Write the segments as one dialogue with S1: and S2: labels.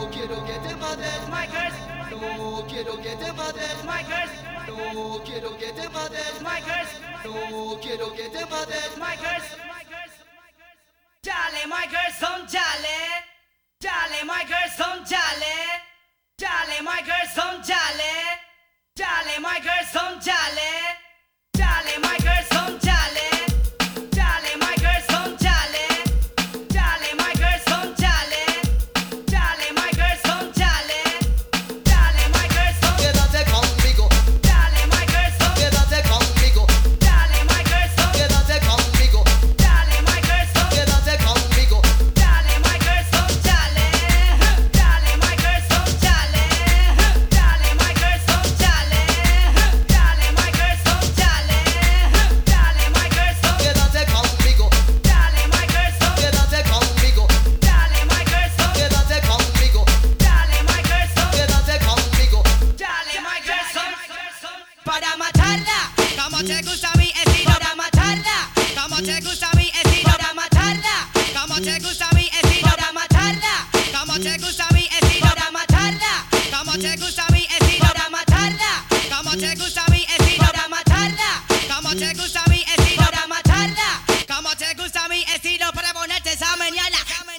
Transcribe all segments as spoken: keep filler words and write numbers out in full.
S1: quiero que te mates,
S2: Smikers,
S1: no quiero que te mates,
S2: Smikers,
S1: no quiero que te mates,
S2: Smikers,
S1: no quiero que te mates,
S2: Smikers. Jale, my girls, don't jale. Jale, my girls, don't jale. Jale, my girls, don't jale. Jale, my girls, don't jale. Jale, my girls, don't jale. Jale, my girls, don't jale. Jale, my girls, don't jale. Jale, my girls, don't jale. Jale, my girls, don't.
S1: Quédate conmigo,
S2: Jale, my girls, don't.
S1: quédate conmigo,
S2: Jale, my girls, don't.
S1: quédate conmigo,
S2: Jale, my girls, don't.
S1: quédate conmigo.
S2: Jale, my girls, don't jale. Jale, my girls, don't jale. Jale, my girls, don't jale. Jale, my girls, don't jale. Jale, my girls, don't.
S1: Quédate conmigo,
S2: Jale, my girls, don't.
S1: quédate conmigo,
S2: Jale, my girls, don't.
S1: quédate conmigo,
S2: Jale, my girls, don't.
S1: quédate conmigo.
S2: Jale, my girls, don't. Para matarla, como te gusta mi estilo. Para matarla, como te gusta mi estilo. Para matarla, como te gusta mi estilo. Para matarla, como te gusta mi estilo. Para matarla, como te gusta mi estilo. Para matarla, como te gusta mi estilo. Para matarla, como te gusta mi estilo. Para matarla, como te gusta mi estilo. Para ponerte esa mañana.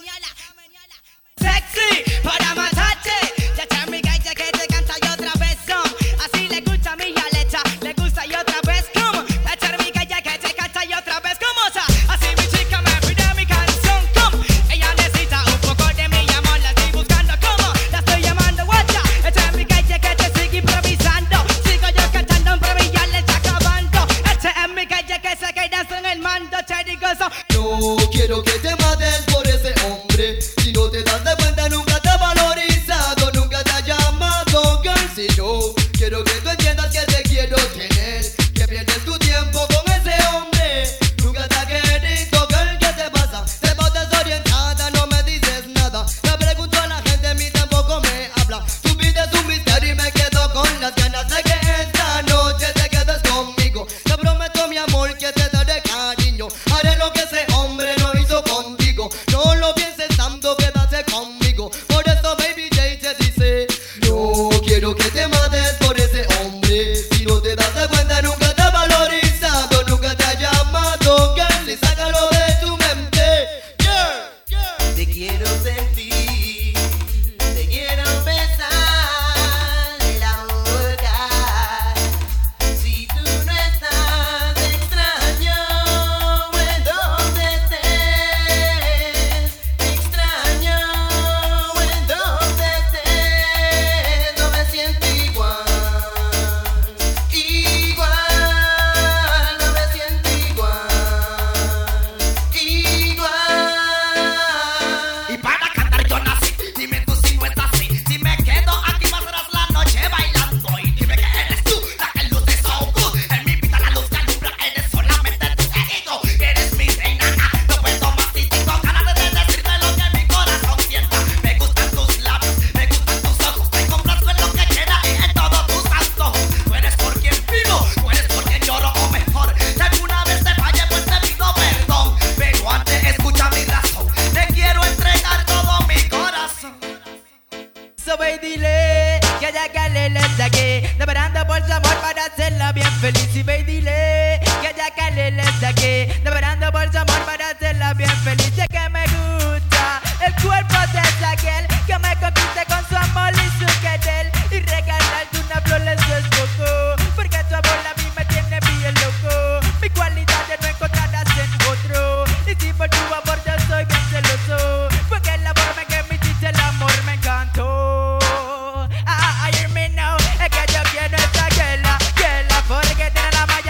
S2: Sexy, para matarte. Ya está mi galla que te canta y otra vez come. Así le gusta a mi Aleta, le gusta y otra vez come. Ya está mi galla que te canta y otra vez como sa. Así mi chica me pide mi canción come. Ella necesita un poco de mi amor, la estoy buscando como. La estoy llamando guacha. Esta es mi galla que te sigue improvisando. Sigo yo cantando, pero mi ya le está acabando. Esta es mi galla que se queda en el mando. Te digo so.
S1: No quiero que te mates por ese hombre. Si no te das de cuenta, nunca te ha valorizado, nunca te ha llamado girl. Si yo quiero que tú entiendas que te quiero tener, que pierdes tu tiempo con ese hombre. Nunca te ha querido, girl, ¿qué te pasa? Te vas desorientada, no me dices nada. Le pregunto a la gente, a mí tampoco me habla. Tu vida es un misterio y me quedo con las ganas de que esta noche te quedes conmigo. Te prometo, mi amor, que te daré cariño. Haré lo que ese hombre no hizo contigo. No lo pienses tanto, quédate conmigo. Por eso Baby J te dice, no quiero que te mates por ese hombre. Si no te das de cuenta, nunca te ha valorizado, nunca te ha llamado girl. Y sácalo de tu mente, girl.
S3: Te quiero sentir, te quiero besar en la boca. Si tú no estás, extraño en donde estés. Extraño en donde estés. No me siento igual, igual. No me siento igual, igual.
S4: Y para cantar yo nací, dime tú si no es así. Si me quedo aquí pasarás la noche bailando. Y dime que eres tú, la que luce so good. En mi vida la luz que alumbra, eres solamente tú. Te digo, eres mi reina, ah, no puedo más y tengo ganas de decirte lo que mi corazón sienta. Me gustan tus labios, me gustan tus ojos. Me compras en lo que queda y en todos tus antojos. Tú eres por quien vivo, tú eres por quien lloro o mejor. Si alguna vez te fallé, pues te pido perdón. Pero antes escucha mi razón, te quiero entregar todo mi corazón.
S2: So ve y dile que ella que le le saqué, devorando por su amor para hacerla bien feliz. Y ve y dile que ella que le le saqué, devorando por su amor para hacerla bien feliz. Ya que me gusta el cuerpo de aquel que me conquiste con su amor y su querer. Y regalarte una flor eso es poco, porque tu amor a mí me tiene bien loco. Mi cualidad de no encontrarás en otro, y si por tu amor yo soy bien celoso, porque la forma en que me hiciste el amor me encantó. Ah, I hear me now, es que yo quiero esa guela, guela, porque tiene la mayor.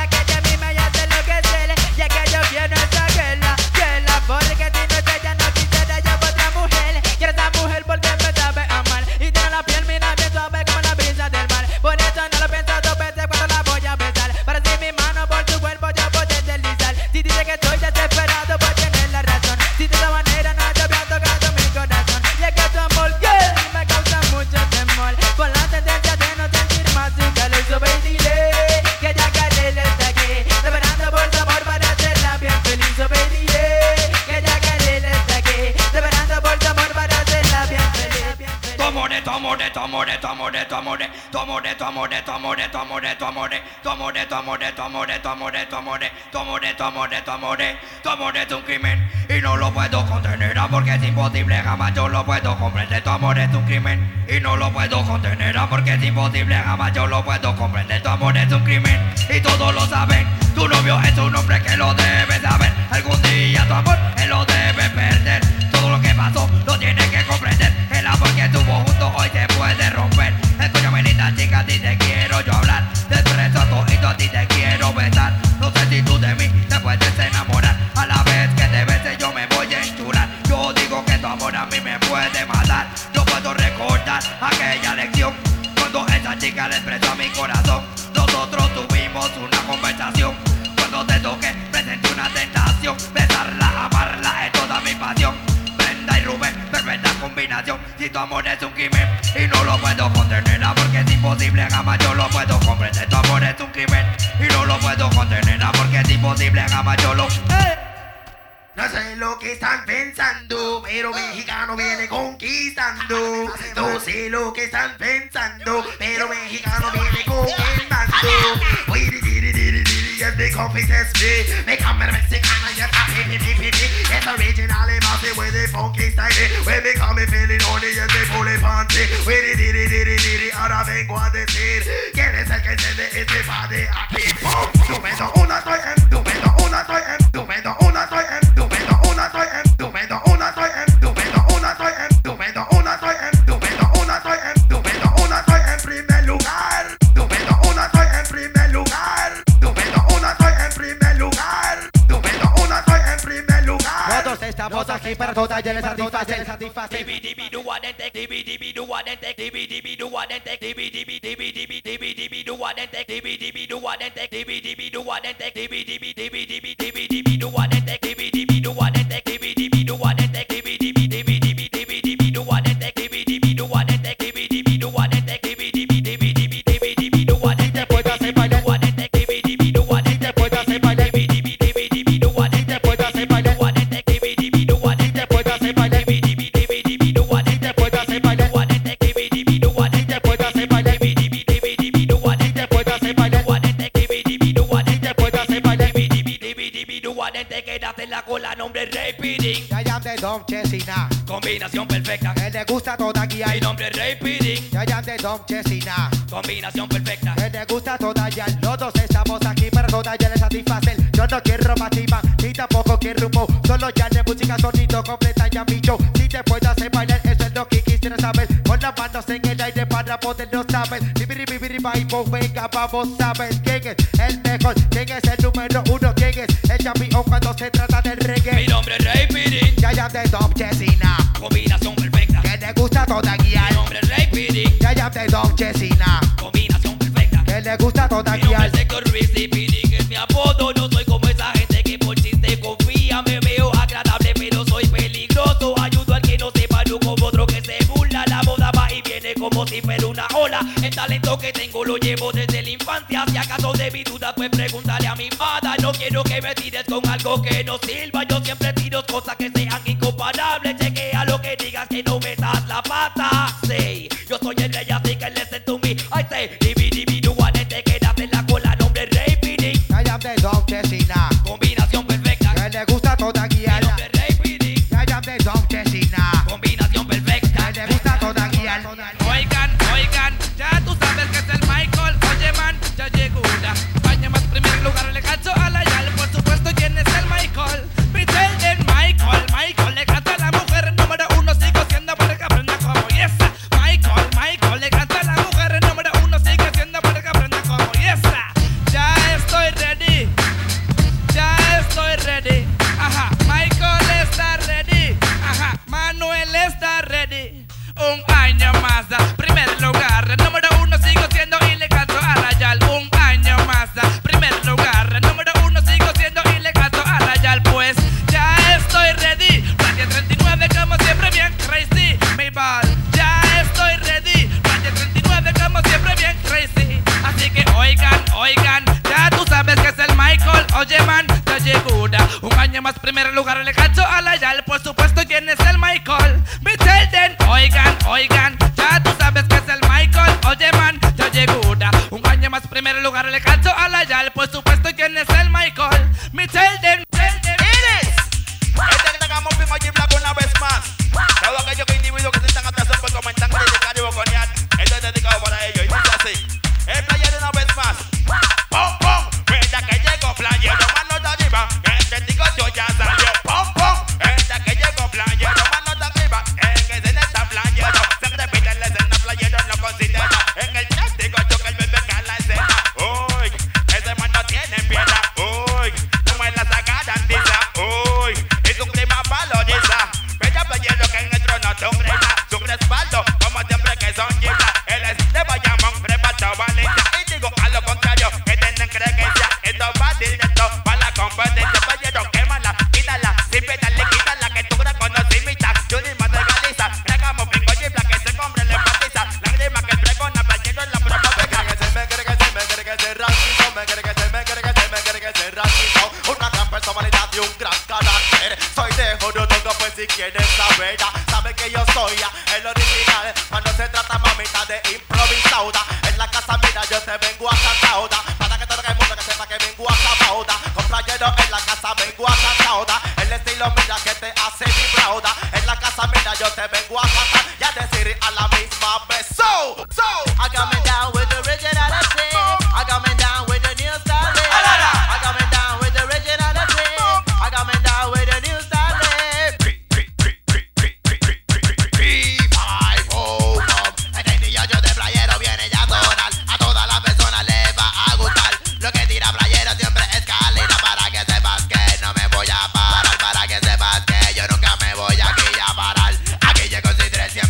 S4: tu amor, de tu amor, de tu amor, de tu amor, de tu amor, de tu amor, de tu amor, de tu amor, de tu amor, de tu amor, de tu amor, de tu amor, de tu amor, de tu amor, de tu amor, de tu amor, de tu amor, de tu amor es un crimen y no lo puedo contener porque es imposible, jamás yo lo puedo comprender. Tu amor es un crimen y no lo puedo contener porque es imposible, jamás yo lo puedo comprender. Tu amor es un crimen y todos lo saben. Tu novio es un hombre que lo debe saber. Algún día tu amor él lo debe perder. Todo lo que pasó lo tiene que comprender. El amor que tuvo junto hoy se puede romper. Escúchame linda chica, a ti te quiero yo hablar. Te expreso a todito, a ti te quiero besar. No sé si tú de mí te puedes enamorar. A la vez que te bese yo me voy a enchular. Yo digo que tu amor a mí me puede matar. Yo puedo recordar aquella lección cuando esa chica le expresó a mi corazón. Nosotros tuvimos una conversación. Cuando te toqué presenté una tentación. Besarla, amarla es toda mi pasión. Brenda y Rubén, perfecta combinación. Si tu amor es un crimen y no lo puedo contener porque es imposible, jamás yo lo puedo comprender. Tu amor es un crimen y no lo puedo contener porque es imposible, jamás yo lo... ¡Eh! No sé lo que están pensando, pero mexicano viene conquistando. No sé lo que están pensando, pero mexicano viene con el mando. And they confess me, me come and Mexicana, yes, I hate it, it's originally massive with the funky style. When me come feeling horny and they pull it panty. With it, it, it, it, it, it, ahora vengo a decir quién es el que enciende este padre aquí. Estupendo, una soy estupendo, una soy estupendo, una soy estupendo, una soy estupendo, una soy estupendo, una soy estupendo, una soy estupendo, una soy estupendo, una soy en primer lugar. Estupendo, una soy en primer lugar. Estupendo, una soy en primer lugar. Estupendo, una soy en primer lugar.
S2: Todos estamos aquí para todas ya les satisfacer, satisfacer. Don Chesina,
S4: combinación perfecta.
S2: que le gusta toda guía.
S4: Mi nombre es Ray Pidding.
S2: Ya ya de Don Chesina,
S4: combinación perfecta.
S2: que le gusta toda ya. Los dos estamos aquí para toda ya le satisfacen. Yo no quiero matima, ni tampoco quiero humo. Solo ya de música, sonido completa ya mi show. Si te puedo hacer bailar, eso es lo que quisiera saber. Con las manos en el aire para poderlo saber. Bibiri bibiri baibo, venga, vamos a ver quién es el mejor, quién es el número uno, quién es el campeón cuando se trata del reggae.
S4: Mi nombre es Ray Pidding.
S2: Ya ya de Don Chesina,
S4: combinación perfecta.
S2: que le gusta toda guía.
S4: Mi nombre es Ray Pidding.
S2: Ya ya de Don Chesina,
S4: combinación perfecta.
S2: que le gusta toda
S4: Mi nombre
S2: guía.
S4: es Héctor Ruiz y Pidding es mi apodo. No soy como esa gente que por chiste confía. Me veo agradable pero soy peligroso. Ayudo al que no sepa, yo como otro que se burla. La moda va y viene como si fuera una ola. El talento que tengo lo llevo desde la infancia. Si acaso de mi duda pues pregúntale a mi fada. No quiero que me tires con algo que no sirva. Yo siempre tiro cosas que sean incomparables. Chequea lo que digas que no metas la pata. Say, yo soy el rey así que listen to me. I say, divi divi do one, te quedas en la cola. Nombre Ray Pidding.
S2: Ya ya de Don Chesina,
S4: Combinación perfecta.
S2: que le gusta toda guía.
S4: Mi nombre es Ray Pidding.
S2: Ya ya de Don Chesina,
S4: Combinación perfecta.
S2: que le gusta toda guía.
S5: Oigan, oigan, ya tú sabes que es el Michael. Oye man, ya llegó una España más primer lugar, le canto a la yal. Por supuesto, ¿quién es el Michael? Michelle del Michael, Michael le canta a la mujer número uno, sigo siendo para que aprenda como esa. Michael, Michael le canta a la mujer número uno, sigue siendo para que aprenda como esa. Ya estoy ready, ya estoy ready. Ajá, Michael está ready. Ajá, Manuel está ready. Un año más, primer lugar, número uno sigo siendo y le canto a la yal. Un año más, primer lugar, número uno sigo siendo y le canto a la yal. Pues ya estoy ready, Radio treinta y nueve como siempre bien crazy, mi ball. Ya estoy ready, Radio treinta y nueve como siempre bien crazy. Así que oigan, oigan, ya tú sabes que es el Michael. Oye man, ya llegó una. Un año más primer lugar, le canto a la yal. Por supuesto, ¿quién es el Michael? Michelle Den. Oigan, oigan, ya tú sabes primer lugar le canto a la Yal. Por supuesto, ¿quién es el Michael? Me tell them, tell them.
S6: ¡Eres! Este que tengamos fin allí blanco una vez más. Todos aquellos individuos que se están atrás pues comentan, criticar y boconear. Esto es dedicado para ellos y dice así. El playero una vez más. ¡Pum, pum! Mira que llegó playero, mano de arriba. El testigo yo ya salió. ¡Pum, pum! Mira que llegó playero, mano de arriba. En que se le está playero. Se repite la escena, playero no considera. En el testigo yo que el bebé cae la escena. Uy, ese man no tiene piedad. Uy, como en la saga dandiza. Uy, y su clima valoriza. Bella playero que en el trono son reina. Su respaldo, como siempre que son gibla. Él es de Bayamón, reparto Valencia. Y digo a lo contrario, que tienen creencia. Esto va directo para la competencia. Playero, quémala, quítala. Sin pedarle, quítala. Que tú reconoces mi tag. Yo ni más legaliza. Regamos brinco gibla que ese hombre le enfatiza. Lágrima que pregona, playero en la prueba.
S1: Me quiere que se, me quiere que se, me quiere que se ranquito. Me quiere que se, me quiere que se, me quiere que se ranquito. Una gran personalidad y un gran carácter. Soy de Jorodongo, pues si quieres saber, sabe que yo soy el original. Cuando se trata, mamita, de improvisada. En la casa, mira, yo te vengo a cantar. Para que todo el mundo que sepa que vengo a cantar. Con playero en la casa vengo a cantar. El estilo, mira, que te hace vibrar. En la casa, mira, yo te vengo a cantar. Y a decir a la misma vez. So, so,
S3: I got me down with the originality. I got me down with the new style. I got me down with the originality. I got me down with the new style.
S4: Este día yo de playero viene ya a sonar. A todas las personas les va a gustar. Lo que tira playero siempre es calidad. Para que sepas que no me voy a parar. Para que sepas que yo nunca me voy aquí a parar. Aquí llego sin tres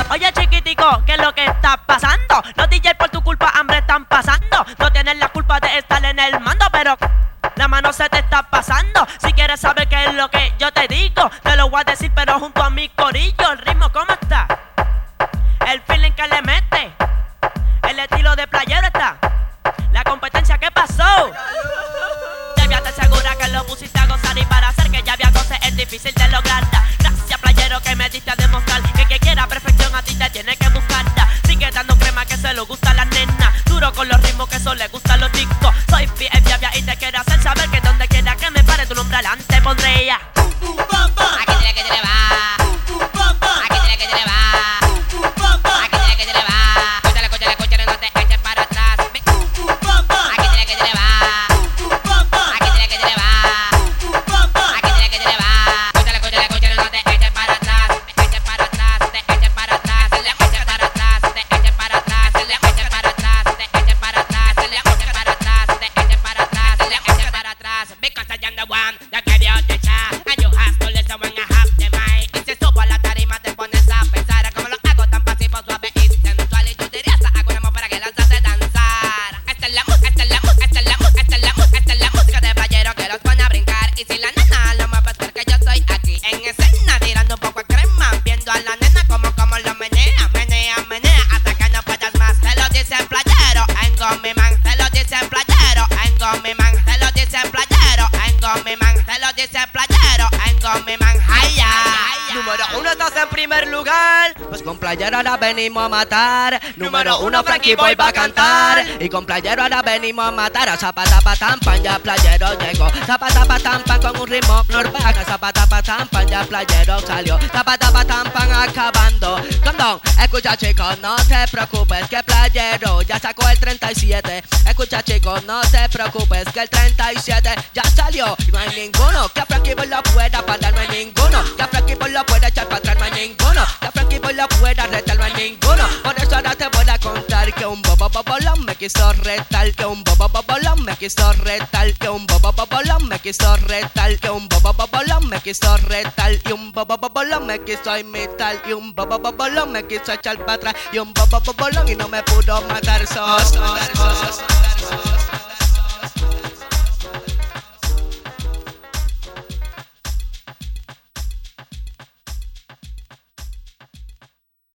S7: Oye chiquitico, ¿qué es lo que está pasando? Los D J por tu culpa hambre están pasando. No tienes la culpa de estar en el mando, pero la mano se te está pasando. Si quieres saber qué es lo que yo te digo, te lo voy a decir pero junto a mi corillo. El ritmo, ¿cómo está? El feeling que le mete, el estilo de playero está. La competencia, ¿qué pasó? Ya te segura que lo pusiste a gozar y para hacer que ya había cosas es difícil de lograrla. Gracias playero que me diste a demostrar que que quiera perfección a ti te tiene que buscarla. Sigue dando crema que se lo gusta a las nenas, duro con los ritmos que eso le gusta a los chicos. Soy B F Yavia y te quiero hacer saber que donde quiera que me pare tu nombre adelante pondré ya. Aquí tiene que te le va, aquí tiene que te le va, aquí tiene que te le va. Escúchale, escúchale, escúchale, no te eches para atrás. Aquí tiene que te le va, aquí tiene que te le va, aquí tiene que te le va. Escúchale, escúchale, escúchale, no te eches para atrás. Te eches para atrás, te eches para atrás, te eches para atrás, te eches para atrás, te eches para atrás, te eches para atrás, te eches para atrás, te eches para atrás, te eches para atrás. Because I am the one that gave you the chance, and you have to listen when I have the mic. Y si subo a la tarima te pones a pensar como lo hago tan pasivo, suave y sensual. Y tú dirías, hago una mofa para que lanzas danzar. Esta es la música, esta es la música, esta es la música, esta es la música, esta es la música de playero que los pone a brincar. Y si la nena lo mueve es porque yo estoy aquí en escena, tirando un poco de crema, viendo a la nena como como lo menea, menea, menea, hasta que no puedas más. Te lo dicen playero, en mi man. Te lo dicen playero, en mi man. Te lo dicen playero, en mi man. Te lo dicen playero, en mi man. Ay, ay.
S2: Número uno estás en primer lugar, pues con playero ahora venimos a matar. Número uno Frankie Boy va a cantar, y con playero ahora venimos a matar. A zapata pa tampan ya playero llegó, zapata pa tampan con un ritmo normal. Zapata pa tampan ya playero salió, zapata pa tampan acabando. Condón, escucha chicos, no te preocupes que playero ya sacó el treinta y siete. Escucha chicos, no te preocupes que el treinta y siete ya salió. Y no hay ninguno que a Frankie Boy lo pueda parar, no hay ninguno que a Frankie Boy lo pueda echar para atrás, no hay ninguno que a Frankie Boy lo pueda retar, no hay ninguno. Por eso ahora te voy a contar que un bobo bobolón me quiso retar, que un bobo bobolón me quiso retar, que un bobo bobolón me quiso retar, que un bobo bobolón me quiso retar, y un bobo bobolón me quiso imitar, y un bobo bobolón me quiso echar para atrás, y un bobo bobolón y no me pudo matar. Sos, sos, sos, sos, sos.